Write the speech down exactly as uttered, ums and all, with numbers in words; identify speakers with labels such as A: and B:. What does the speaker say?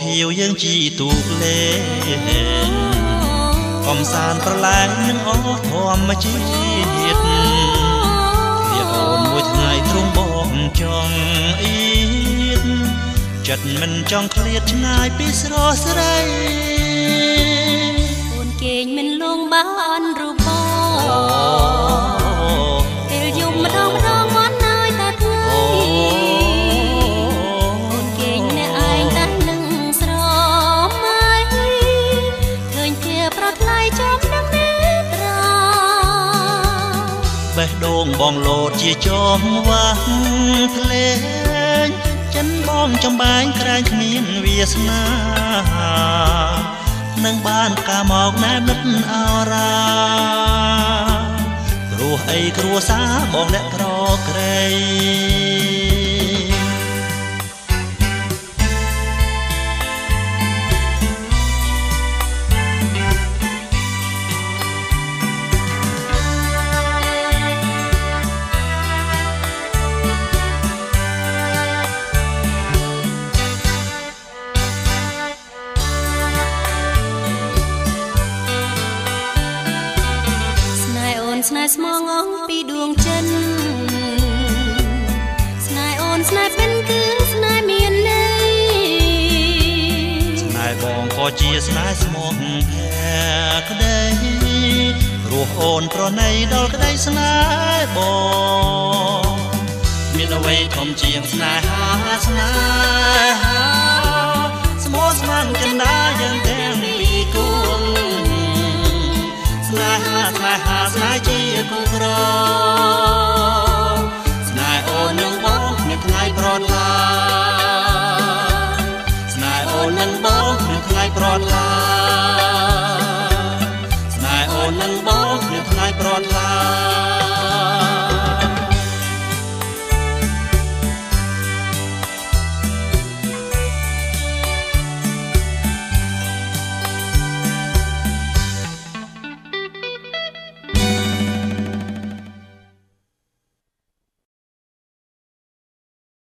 A: ខៀវយើងជីទូកលេងកំសាន្តប្រឡែងនឹងអស់ធម្មជាតិឃ្លាតអូនមួយថ្ងៃទ្រង់បងចង់អៀតចិត្តមិនចង់ឃ្លាតឆ្ងាយពីស្រស់ស្រី
B: អូនគេងមិនលងបានរូបបងពេលយំម្ដងម្ដងមកហើយតែថ្ងៃអូនគេងអ្នកឯងតែនឹងស្រមៃឃើញជាប្រថ្លៃចំនឹងនេត្រា
A: បេះដូងបងលោតជាចំវាស់ភ្លេងចិនបងចំបែងក្រែងគ្មានវាសនានឹងបានការមកណែនិតអរាគ្រោះអីគ្រួសារបងអ្នកក្រក្រៃ
B: ស្នេហ៍ស្មងអងពីដួងចិនស្នេហ៍អូនស្នេហ៍ពិនគឺស្នេហ៍មានន័យ
A: ស្នេហ៍បងក៏ជាស្នេហ៍ស្មងភក្តីរស់អូនប្រណីដល់ក្តីស្នេហ៍បងមានអ្វីធំជាងស្នេហាស្នេហាស្មោះស្ម័គ្រចិនដាយើងទាំងពីគូស្នេហាស្នេហាស្នេហ៍ជាគូក្រស្នេហ៍អូននឹងបងនៅថ្ងៃប្រត់ឡាស្នេហ៍អូននឹងបងនៅថ្ងៃប្រត់ឡាស្នេហ៍អូននឹងបងនៅថ្ងៃប្រត់